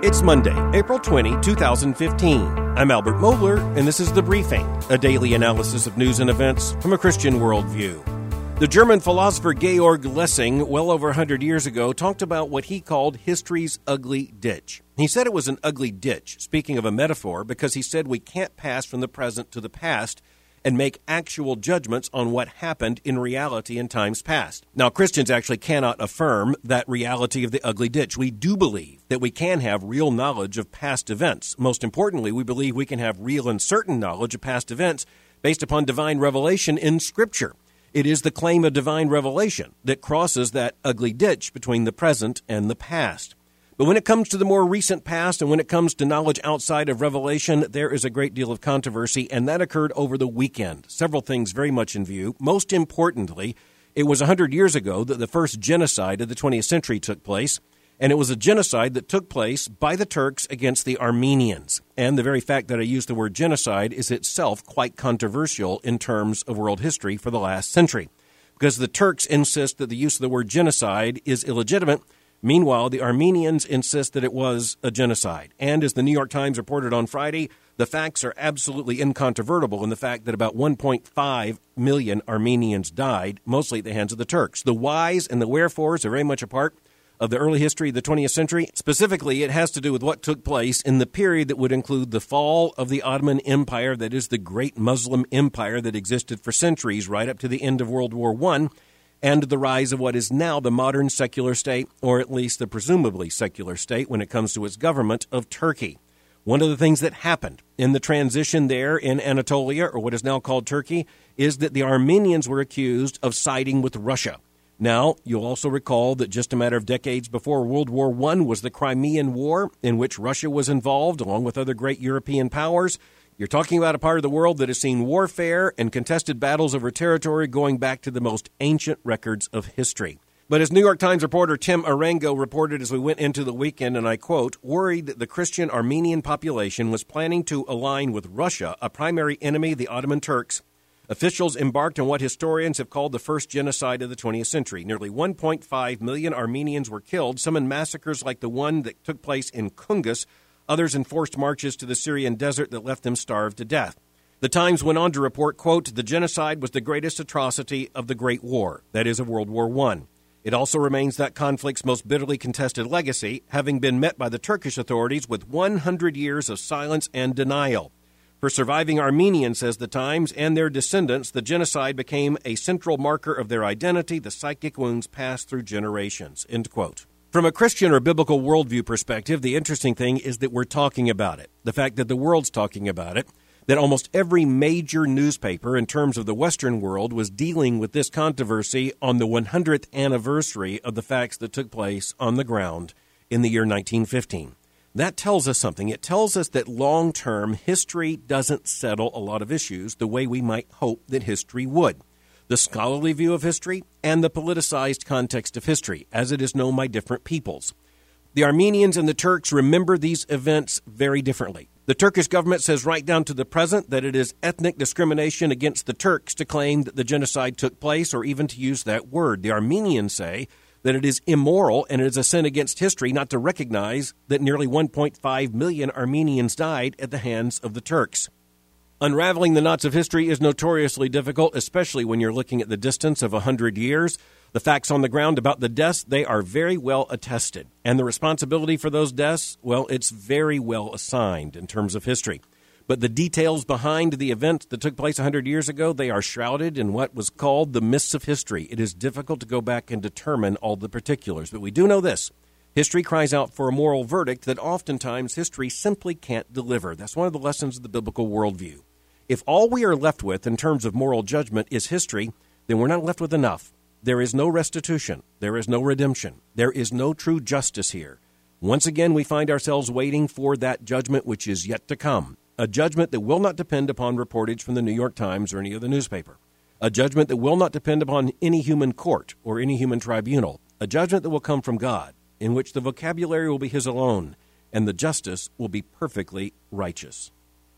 It's Monday, April 20, 2015. I'm Albert Mohler, and this is The Briefing, a daily analysis of news and events from a Christian worldview. The German philosopher Georg Lessing, well over 100 years ago, talked about what he called history's ugly ditch. He said it was an ugly ditch, speaking of a metaphor, because he said we can't pass from the present to the past and make actual judgments on what happened in reality in times past. Now, Christians actually cannot affirm that reality of the ugly ditch. We do believe that we can have real knowledge of past events. Most importantly, we believe we can have real and certain knowledge of past events based upon divine revelation in Scripture. It is the claim of divine revelation that crosses that ugly ditch between the present and the past. But when it comes to the more recent past and when it comes to knowledge outside of Revelation, there is a great deal of controversy, and that occurred over the weekend. Several things very much in view. Most importantly, it was 100 years ago that the first genocide of the 20th century took place, and it was a genocide that took place by the Turks against the Armenians. And the very fact that I use the word genocide is itself quite controversial in terms of world history for the last century, because the Turks insist that the use of the word genocide is illegitimate. Meanwhile, the Armenians insist that it was a genocide. And as the New York Times reported on Friday, the facts are absolutely incontrovertible in the fact that about 1.5 million Armenians died, mostly at the hands of the Turks. The whys and the wherefores are very much a part of the early history of the 20th century. Specifically, it has to do with what took place in the period that would include the fall of the Ottoman Empire, that is the great Muslim empire that existed for centuries right up to the end of World War I, and the rise of what is now the modern secular state, or at least the presumably secular state when it comes to its government of Turkey. One of the things that happened in the transition there in Anatolia, or what is now called Turkey, is that the Armenians were accused of siding with Russia. Now, you'll also recall that just a matter of decades before World War I was the Crimean War, in which Russia was involved, along with other great European powers. You're talking about a part of the world that has seen warfare and contested battles over territory going back to the most ancient records of history. But as New York Times reporter Tim Arango reported as we went into the weekend, and I quote, worried that the Christian Armenian population was planning to align with Russia, a primary enemy of the Ottoman Turks, officials embarked on what historians have called the first genocide of the 20th century. Nearly 1.5 million Armenians were killed, some in massacres like the one that took place in Kungus, others in forced marches to the Syrian desert that left them starved to death. The Times went on to report, quote, the genocide was the greatest atrocity of the Great War, that is, of World War I. It also remains that conflict's most bitterly contested legacy, having been met by the Turkish authorities with 100 years of silence and denial. For surviving Armenians, says the Times, and their descendants, the genocide became a central marker of their identity, the psychic wounds passed through generations, end quote. From a Christian or biblical worldview perspective, the interesting thing is that we're talking about it. The fact that the world's talking about it, that almost every major newspaper in terms of the Western world was dealing with this controversy on the 100th anniversary of the facts that took place on the ground in the year 1915. That tells us something. It tells us that long-term history doesn't settle a lot of issues the way we might hope that history would. The scholarly view of history, and the politicized context of history, as it is known by different peoples. The Armenians and the Turks remember these events very differently. The Turkish government says right down to the present that it is ethnic discrimination against the Turks to claim that the genocide took place, or even to use that word. The Armenians say that it is immoral and it is a sin against history not to recognize that nearly 1.5 million Armenians died at the hands of the Turks. Unraveling the knots of history is notoriously difficult, especially when you're looking at the distance of 100 years. The facts on the ground about the deaths, they are very well attested. And the responsibility for those deaths, well, it's very well assigned in terms of history. But the details behind the events that took place 100 years ago, they are shrouded in what was called the mists of history. It is difficult to go back and determine all the particulars. But we do know this. History cries out for a moral verdict that oftentimes history simply can't deliver. That's one of the lessons of the biblical worldview. If all we are left with in terms of moral judgment is history, then we're not left with enough. There is no restitution. There is no redemption. There is no true justice here. Once again, we find ourselves waiting for that judgment which is yet to come, a judgment that will not depend upon reportage from the New York Times or any other newspaper, a judgment that will not depend upon any human court or any human tribunal, a judgment that will come from God, in which the vocabulary will be His alone, and the justice will be perfectly righteous.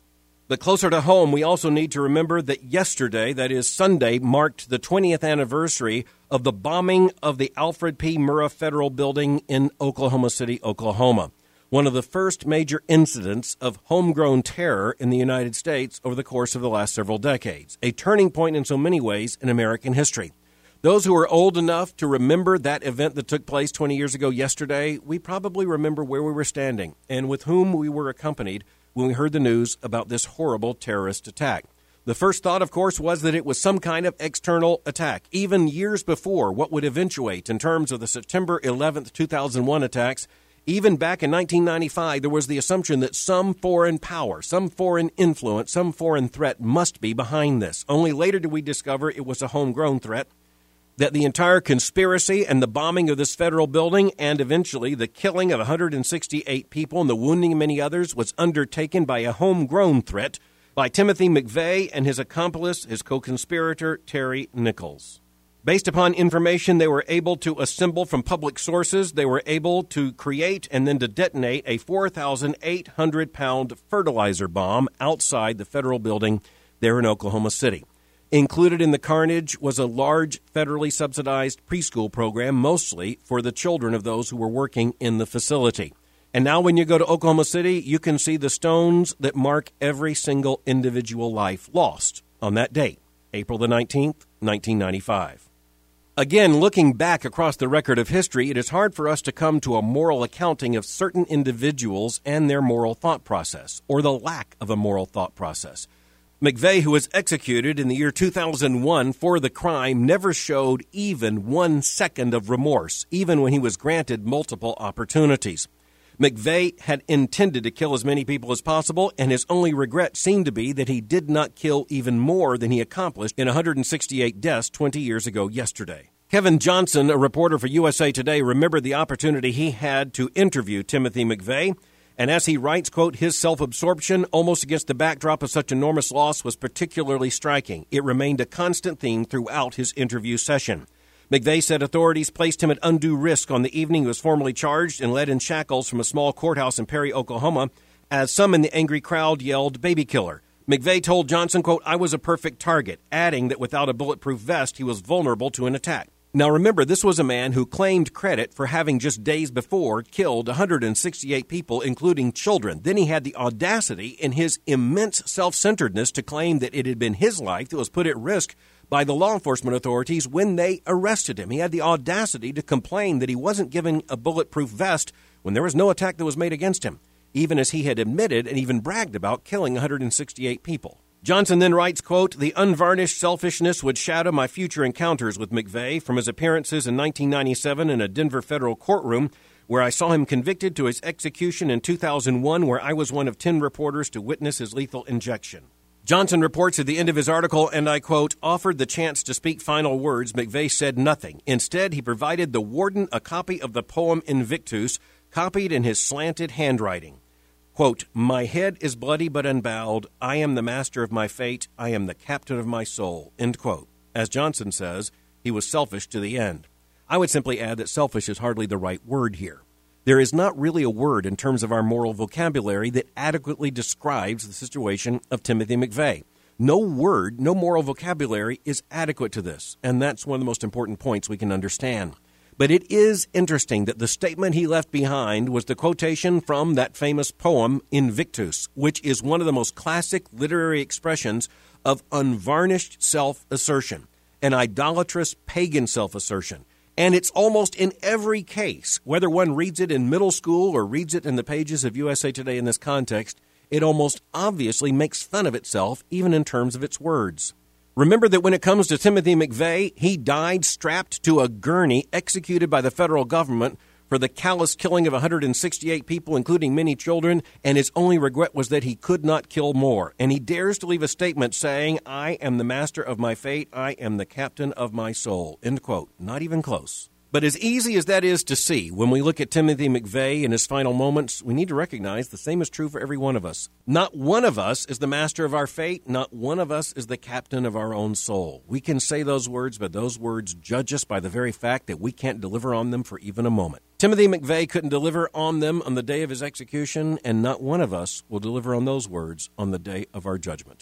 But closer to home, we also need to remember that yesterday, that is Sunday, marked the 20th anniversary of the bombing of the Alfred P. Murrah Federal Building in Oklahoma City, Oklahoma. one of the first major incidents of homegrown terror in the United States over the course of the last several decades, a turning point in so many ways in American history. Those who are old enough to remember that event that took place 20 years ago yesterday, we probably remember where we were standing and with whom we were accompanied when we heard the news about this horrible terrorist attack. The first thought, of course, was that it was some kind of external attack, even years before what would eventuate in terms of the September 11th, 2001 attacks. Even back in 1995, there was the assumption that some foreign power, some foreign influence, some foreign threat must be behind this. Only later did we discover it was a homegrown threat, that the entire conspiracy and the bombing of this federal building and eventually the killing of 168 people and the wounding of many others was undertaken by a homegrown threat by Timothy McVeigh and his accomplice, his co-conspirator, Terry Nichols. Based upon information they were able to assemble from public sources, they were able to create and then to detonate a 4,800-pound fertilizer bomb outside the federal building there in Oklahoma City. Included in the carnage was a large federally subsidized preschool program, mostly for the children of those who were working in the facility. And now when you go to Oklahoma City, you can see the stones that mark every single individual life lost on that date, April the 19th, 1995. Again, looking back across the record of history, it is hard for us to come to a moral accounting of certain individuals and their moral thought process, or the lack of a moral thought process. McVeigh, who was executed in the year 2001 for the crime, never showed even 1 second of remorse, even when he was granted multiple opportunities. McVeigh had intended to kill as many people as possible, and his only regret seemed to be that he did not kill even more than he accomplished in 168 deaths 20 years ago yesterday. Kevin Johnson, a reporter for USA Today, remembered the opportunity he had to interview Timothy McVeigh, and as he writes, quote, his self-absorption, almost against the backdrop of such enormous loss, was particularly striking. It remained a constant theme throughout his interview session. McVeigh said authorities placed him at undue risk on the evening he was formally charged and led in shackles from a small courthouse in Perry, Oklahoma, as some in the angry crowd yelled, "Baby killer." McVeigh told Johnson, quote, I was a perfect target, adding that without a bulletproof vest, he was vulnerable to an attack. Now remember, this was a man who claimed credit for having just days before killed 168 people, including children. Then he had the audacity in his immense self-centeredness to claim that it had been his life that was put at risk by the law enforcement authorities when they arrested him. He had the audacity to complain that he wasn't given a bulletproof vest when there was no attack that was made against him, even as he had admitted and even bragged about killing 168 people. Johnson then writes, quote, the unvarnished selfishness would shadow my future encounters with McVeigh from his appearances in 1997 in a Denver federal courtroom where I saw him convicted to his execution in 2001, where I was one of 10 reporters to witness his lethal injection. Johnson reports at the end of his article, and I quote, offered the chance to speak final words, McVeigh said nothing. Instead, he provided the warden a copy of the poem Invictus, copied in his slanted handwriting. Quote, my head is bloody but unbowed. I am the master of my fate. I am the captain of my soul. End quote. As Johnson says, he was selfish to the end. I would simply add that selfish is hardly the right word here. There is not really a word in terms of our moral vocabulary that adequately describes the situation of Timothy McVeigh. No word, no moral vocabulary is adequate to this, and that's one of the most important points we can understand. But it is interesting that the statement he left behind was the quotation from that famous poem Invictus, which is one of the most classic literary expressions of unvarnished self-assertion, an idolatrous pagan self-assertion. And it's almost in every case, whether one reads it in middle school or reads it in the pages of USA Today in this context, it almost obviously makes fun of itself, even in terms of its words. Remember that when it comes to Timothy McVeigh, he died strapped to a gurney executed by the federal government for the callous killing of 168 people, including many children, and his only regret was that he could not kill more. And he dares to leave a statement saying, I am the master of my fate, I am the captain of my soul. End quote. Not even close. But as easy as that is to see, when we look at Timothy McVeigh in his final moments, we need to recognize the same is true for every one of us. Not one of us is the master of our fate. Not one of us is the captain of our own soul. We can say those words, but those words judge us by the very fact that we can't deliver on them for even a moment. Timothy McVeigh couldn't deliver on them on the day of his execution, and not one of us will deliver on those words on the day of our judgment.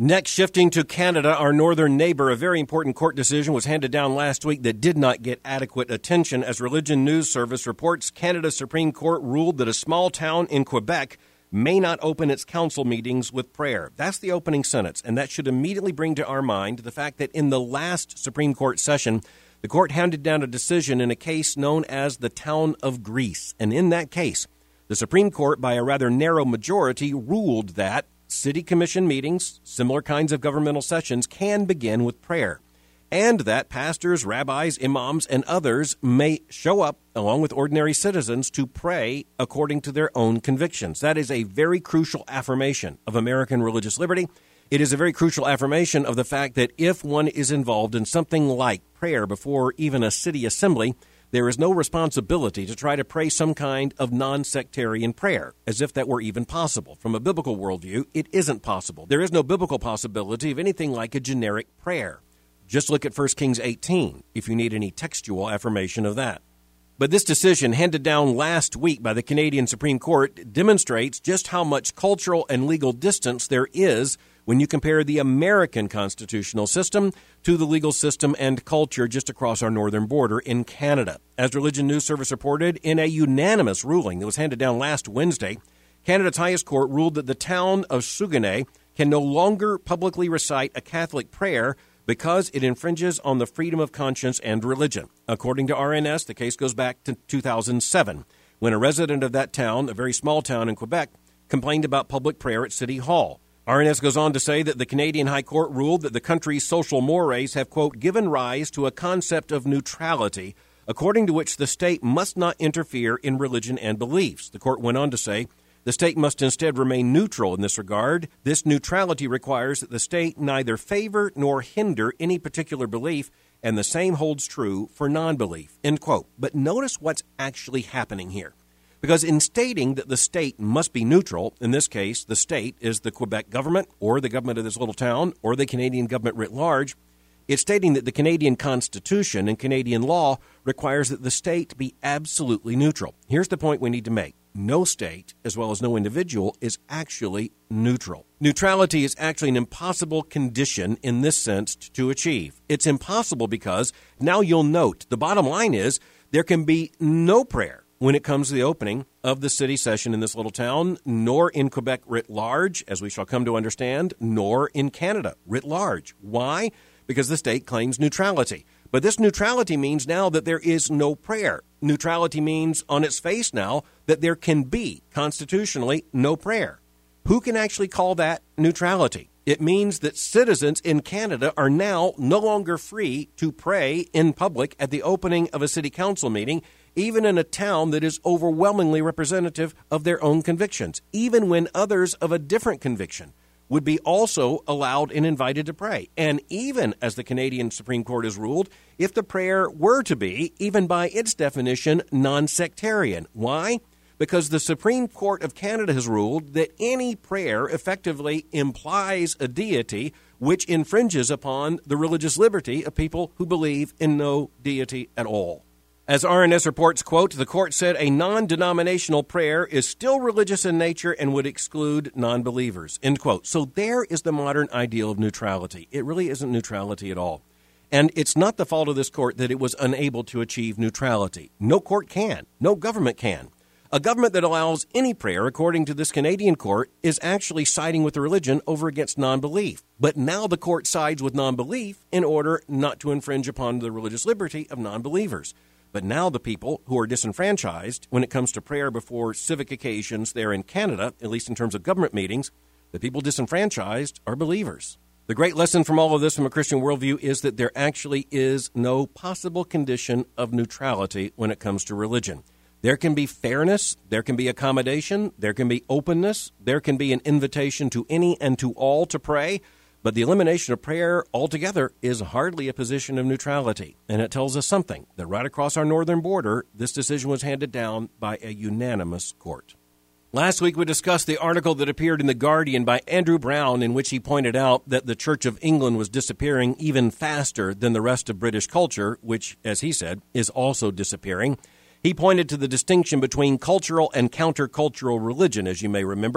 Next, shifting to Canada, our northern neighbor, a very important court decision was handed down last week that did not get adequate attention. As Religion News Service reports, Canada's Supreme Court ruled that a small town in Quebec may not open its council meetings with prayer. That's the opening sentence, and that should immediately bring to our mind the fact that in the last Supreme Court session, the court handed down a decision in a case known as the Town of Greece. And in that case, the Supreme Court, by a rather narrow majority, ruled that city commission meetings, similar kinds of governmental sessions, can begin with prayer, and that pastors, rabbis, imams, and others may show up along with ordinary citizens to pray according to their own convictions. That is a very crucial affirmation of American religious liberty. It is a very crucial affirmation of the fact that if one is involved in something like prayer before even a city assembly, there is no responsibility to try to pray some kind of non-sectarian prayer, as if that were even possible. From a biblical worldview, it isn't possible. There is no biblical possibility of anything like a generic prayer. Just look at 1 Kings 18 if you need any textual affirmation of that. But this decision, handed down last week by the Canadian Supreme Court, demonstrates just how much cultural and legal distance there is when you compare the American constitutional system to the legal system and culture just across our northern border in Canada. As Religion News Service reported, in a unanimous ruling that was handed down last Wednesday, Canada's highest court ruled that the town of Saguenay can no longer publicly recite a Catholic prayer because it infringes on the freedom of conscience and religion. According to RNS, the case goes back to 2007, when a resident of that town, a very small town in Quebec, complained about public prayer at City Hall. RNS goes on to say that the Canadian High Court ruled that the country's social mores have, quote, given rise to a concept of neutrality, according to which the state must not interfere in religion and beliefs. The court went on to say the state must instead remain neutral in this regard. This neutrality requires that the state neither favor nor hinder any particular belief, and the same holds true for non-belief, end quote. But notice what's actually happening here. Because in stating that the state must be neutral, in this case, the state is the Quebec government or the government of this little town or the Canadian government writ large, it's stating that the Canadian Constitution and Canadian law requires that the state be absolutely neutral. Here's the point we need to make. No state, as well as no individual, is actually neutral. Neutrality is actually an impossible condition in this sense to achieve. It's impossible because, now you'll note, the bottom line is there can be no prayer when it comes to the opening of the city session in this little town, nor in Quebec writ large, as we shall come to understand, nor in Canada writ large. Why? Because the state claims neutrality. But this neutrality means now that there is no prayer. Neutrality means on its face now that there can be, constitutionally, no prayer. Who can actually call that neutrality? It means that citizens in Canada are now no longer free to pray in public at the opening of a city council meeting, even in a town that is overwhelmingly representative of their own convictions, even when others of a different conviction would be also allowed and invited to pray. And even, as the Canadian Supreme Court has ruled, if the prayer were to be, even by its definition, non-sectarian. Why? Because the Supreme Court of Canada has ruled that any prayer effectively implies a deity which infringes upon the religious liberty of people who believe in no deity at all. As RNS reports, quote, the court said a non-denominational prayer is still religious in nature and would exclude non-believers, end quote. So there is the modern ideal of neutrality. It really isn't neutrality at all. And it's not the fault of this court that it was unable to achieve neutrality. No court can. No government can. A government that allows any prayer, according to this Canadian court, is actually siding with the religion over against non-belief. But now the court sides with non-belief in order not to infringe upon the religious liberty of non-believers. But now the people who are disenfranchised when it comes to prayer before civic occasions there in Canada, at least in terms of government meetings, the people disenfranchised are believers. The great lesson from all of this from a Christian worldview is that there actually is no possible condition of neutrality when it comes to religion. There can be fairness, there can be accommodation, there can be openness, there can be an invitation to any and to all to pray, but the elimination of prayer altogether is hardly a position of neutrality. And it tells us something, that right across our northern border, this decision was handed down by a unanimous court. Last week we discussed the article that appeared in The Guardian by Andrew Brown, in which he pointed out that the Church of England was disappearing even faster than the rest of British culture, which, as he said, is also disappearing. He pointed to the distinction between cultural and countercultural religion, as you may remember.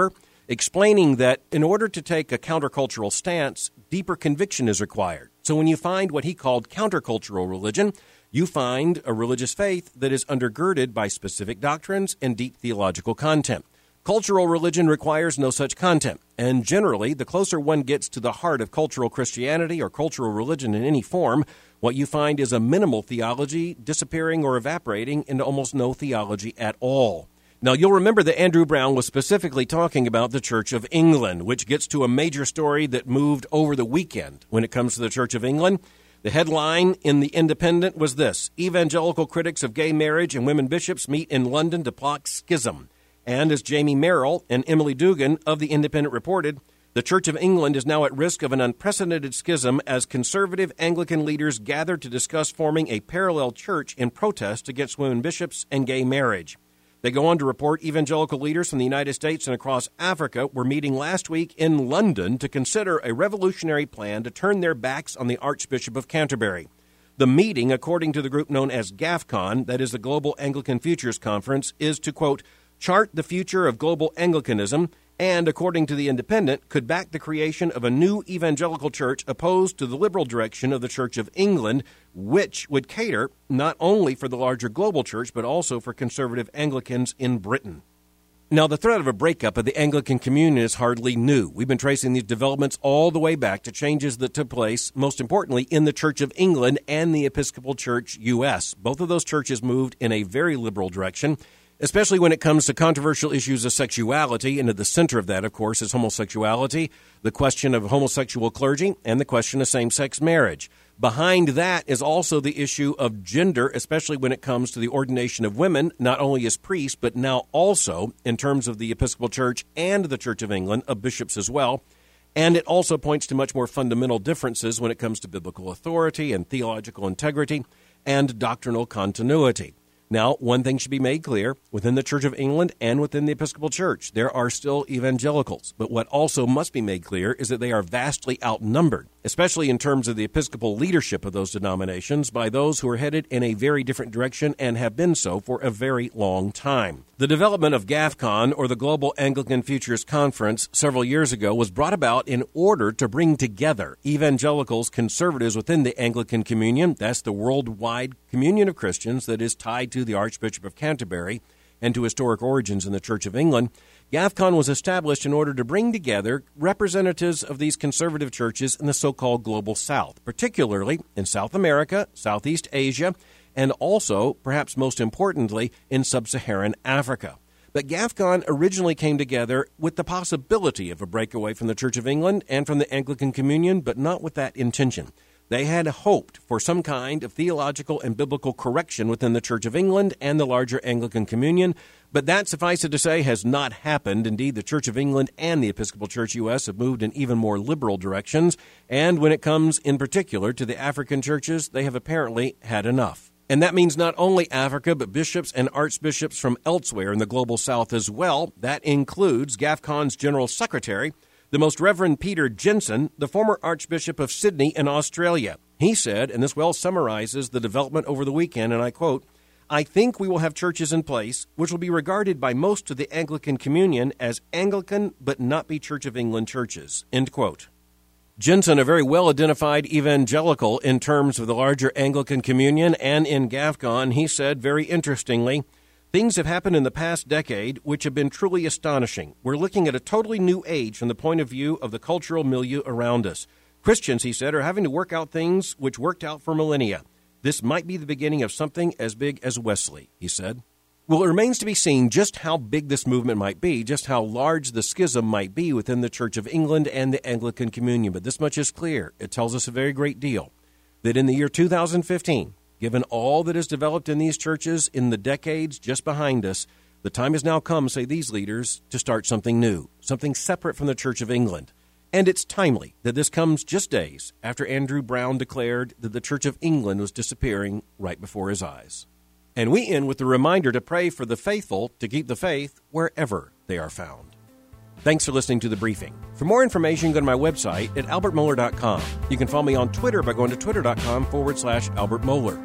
explaining that in order to take a countercultural stance, deeper conviction is required. So when you find what he called countercultural religion, you find a religious faith that is undergirded by specific doctrines and deep theological content. Cultural religion requires no such content, and generally, the closer one gets to the heart of cultural Christianity or cultural religion in any form, what you find is a minimal theology disappearing or evaporating into almost no theology at all. Now, you'll remember that Andrew Brown was specifically talking about the Church of England, which gets to a major story that moved over the weekend when it comes to the Church of England. The headline in The Independent was this: Evangelical critics of gay marriage and women bishops meet in London to plot schism. And as Jamie Merrill and Emily Dugan of The Independent reported, the Church of England is now at risk of an unprecedented schism as conservative Anglican leaders gather to discuss forming a parallel church in protest against women bishops and gay marriage. They go on to report evangelical leaders from the United States and across Africa were meeting last week in London to consider a revolutionary plan to turn their backs on the Archbishop of Canterbury. The meeting, according to the group known as GAFCON, that is the Global Anglican Futures Conference, is to, quote, chart the future of global Anglicanism and, according to The Independent, could back the creation of a new evangelical church opposed to the liberal direction of the Church of England, which would cater not only for the larger global church, but also for conservative Anglicans in Britain. Now, the threat of a breakup of the Anglican Communion is hardly new. We've been tracing these developments all the way back to changes that took place, most importantly, in the Church of England and the Episcopal Church U.S. Both of those churches moved in a very liberal direction, especially when it comes to controversial issues of sexuality. And at the center of that, of course, is homosexuality, the question of homosexual clergy, and the question of same-sex marriage. Behind that is also the issue of gender, especially when it comes to the ordination of women, not only as priests, but now also in terms of the Episcopal Church and the Church of England, of bishops as well. And it also points to much more fundamental differences when it comes to biblical authority and theological integrity and doctrinal continuity. Now, one thing should be made clear, within the Church of England and within the Episcopal Church, there are still evangelicals. But what also must be made clear is that they are vastly outnumbered, especially in terms of the Episcopal leadership of those denominations, by those who are headed in a very different direction and have been so for a very long time. The development of GAFCON, or the Global Anglican Futures Conference, several years ago was brought about in order to bring together evangelicals, conservatives within the Anglican Communion, that's the worldwide communion of Christians that is tied to the Archbishop of Canterbury and to historic origins in the Church of England. GAFCON was established in order to bring together representatives of these conservative churches in the so-called Global South, particularly in South America, Southeast Asia, and also, perhaps most importantly, in sub-Saharan Africa. But GAFCON originally came together with the possibility of a breakaway from the Church of England and from the Anglican Communion, but not with that intention. They had hoped for some kind of theological and biblical correction within the Church of England and the larger Anglican Communion, but that, suffice it to say, has not happened. Indeed, the Church of England and the Episcopal Church U.S. have moved in even more liberal directions, and when it comes in particular to the African churches, they have apparently had enough. And that means not only Africa, but bishops and archbishops from elsewhere in the Global South as well. That includes GAFCON's General Secretary, the Most Reverend Peter Jensen, the former Archbishop of Sydney in Australia. He said, and this well summarizes the development over the weekend, and I quote, I think we will have churches in place which will be regarded by most of the Anglican Communion as Anglican but not be Church of England churches, end quote. Jensen, a very well-identified evangelical in terms of the larger Anglican Communion and in GAFCON, he said, very interestingly, things have happened in the past decade which have been truly astonishing. We're looking at a totally new age from the point of view of the cultural milieu around us. Christians, he said, are having to work out things which worked out for millennia. This might be the beginning of something as big as Wesley, he said. Well, it remains to be seen just how big this movement might be, just how large the schism might be within the Church of England and the Anglican Communion. But this much is clear. It tells us a very great deal that in the year 2015, given all that has developed in these churches in the decades just behind us, the time has now come, say these leaders, to start something new, something separate from the Church of England. And it's timely that this comes just days after Andrew Brown declared that the Church of England was disappearing right before his eyes. And we end with the reminder to pray for the faithful to keep the faith wherever they are found. Thanks for listening to The Briefing. For more information, go to my website at albertmohler.com. You can follow me on Twitter by going to twitter.com/Albert Mohler.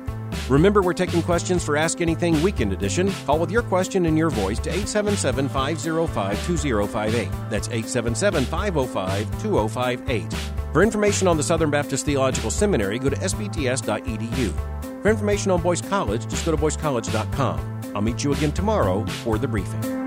Remember, we're taking questions for Ask Anything Weekend Edition. Call with your question in your voice to 877-505-2058. That's 877-505-2058. For information on the Southern Baptist Theological Seminary, go to sbts.edu. For information on Boyce College, just go to boycecollege.com. I'll meet you again tomorrow for the briefing.